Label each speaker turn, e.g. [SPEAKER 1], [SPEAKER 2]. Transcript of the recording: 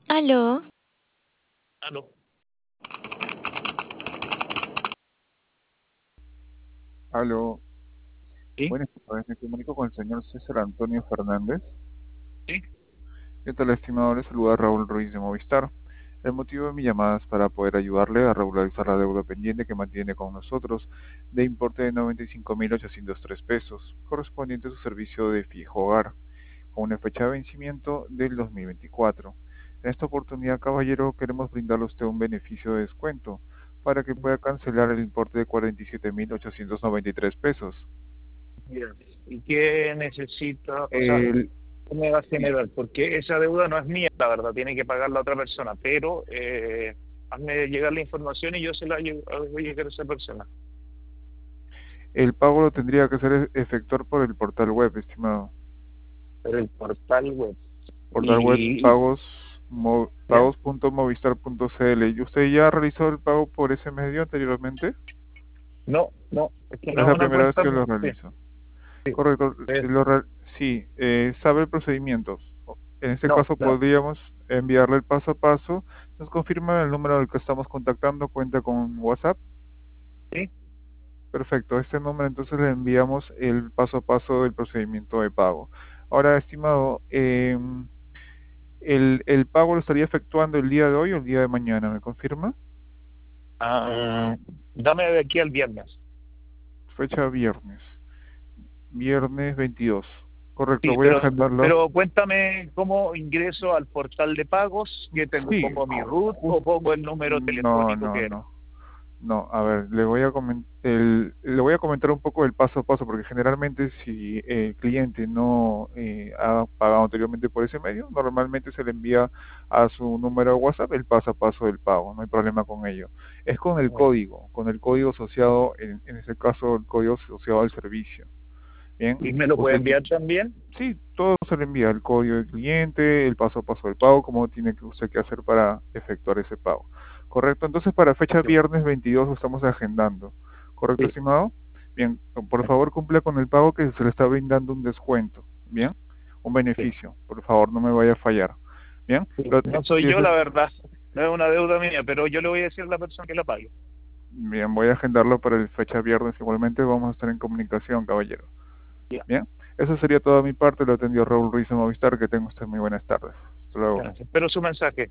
[SPEAKER 1] Aló,
[SPEAKER 2] Aló.
[SPEAKER 3] Aló,
[SPEAKER 2] ¿Sí?
[SPEAKER 3] buenas tardes, me comunico con el señor César Antonio Fernández.
[SPEAKER 2] ¿Sí?
[SPEAKER 3] ¿Qué tal, estimado? Le saluda Raúl Ruiz de Movistar. El motivo de mi llamada es para poder ayudarle a regularizar la deuda pendiente que mantiene con nosotros de importe de 95.803 pesos, correspondiente a su servicio de fijo hogar, con una fecha de vencimiento del 2024. En esta oportunidad, caballero, queremos brindarle a usted un beneficio de descuento para que pueda cancelar el importe de 47.893 pesos.
[SPEAKER 2] Bien. ¿Y qué necesita? O sea,
[SPEAKER 3] El,
[SPEAKER 2] ¿qué me va a
[SPEAKER 3] sí,
[SPEAKER 2] generar? Porque esa deuda no es mía, la verdad, tiene que pagar la otra persona, pero hazme llegar la información y yo se la voy a llegar a esa persona.
[SPEAKER 3] el pago lo tendría que hacer efectuar por el portal web, estimado.
[SPEAKER 2] Pero el portal web.
[SPEAKER 3] Portal web
[SPEAKER 2] Y ¿ya?
[SPEAKER 3] pagos.movistar.cl. ¿Y usted ya realizó el pago por ese medio anteriormente?
[SPEAKER 2] No, no, es que
[SPEAKER 3] ¿O es
[SPEAKER 2] no
[SPEAKER 3] la
[SPEAKER 2] es una
[SPEAKER 3] primera vez
[SPEAKER 2] cuenta.
[SPEAKER 3] que lo
[SPEAKER 2] Sí,
[SPEAKER 3] realiza?
[SPEAKER 2] sí.
[SPEAKER 3] Correcto.
[SPEAKER 2] eh,
[SPEAKER 3] Sí, sabe el procedimiento. En este
[SPEAKER 2] no,
[SPEAKER 3] caso
[SPEAKER 2] no.
[SPEAKER 3] podríamos enviarle el paso a paso. Nos confirma el número al que estamos contactando, cuenta con WhatsApp.
[SPEAKER 2] ¿Sí?
[SPEAKER 3] Perfecto, a este número entonces le enviamos el paso a paso del procedimiento de pago. Ahora, estimado, el pago lo estaría efectuando el día de hoy o el día de mañana, ¿me confirma?
[SPEAKER 2] Dame de aquí al viernes.
[SPEAKER 3] Fecha viernes, viernes 22. Correcto,
[SPEAKER 2] Sí,
[SPEAKER 3] voy a agendarlo.
[SPEAKER 2] pero cuéntame cómo ingreso al portal de pagos, que tengo,
[SPEAKER 3] Sí,
[SPEAKER 2] pongo mi root o pongo el número
[SPEAKER 3] no,
[SPEAKER 2] telefónico
[SPEAKER 3] no,
[SPEAKER 2] que era.
[SPEAKER 3] no. No, a ver, le voy a comentar un poco el paso a paso, porque generalmente si el cliente no ha pagado anteriormente por ese medio, normalmente se le envía a su número de WhatsApp el paso a paso del pago, no hay problema con ello. Es con el código asociado, en este caso el código asociado al servicio. Bien,
[SPEAKER 2] ¿Y me lo puede
[SPEAKER 3] usted
[SPEAKER 2] enviar también?
[SPEAKER 3] sí, todo se le envía, el código del cliente, el paso a paso del pago, cómo tiene que usted que hacer para efectuar ese pago. Correcto, entonces para fecha viernes 22 lo estamos agendando. ¿Correcto,
[SPEAKER 2] Sí,
[SPEAKER 3] estimado? Bien, por favor cumpla con el pago que se le está brindando un descuento. Bien, un
[SPEAKER 2] sí,
[SPEAKER 3] beneficio. Por favor, no me vaya a fallar. Bien,
[SPEAKER 2] sí. No soy yo, la verdad. No es una deuda mía, pero yo le voy a decir a la persona que la pague.
[SPEAKER 3] bien, voy a agendarlo para el fecha viernes. Igualmente vamos a estar en comunicación, caballero.
[SPEAKER 2] Ya,
[SPEAKER 3] Bien, eso sería toda mi parte. Lo atendió Raúl Ruiz de Movistar. Que tenga usted muy buenas tardes. Hasta luego.
[SPEAKER 2] gracias. Espero su mensaje.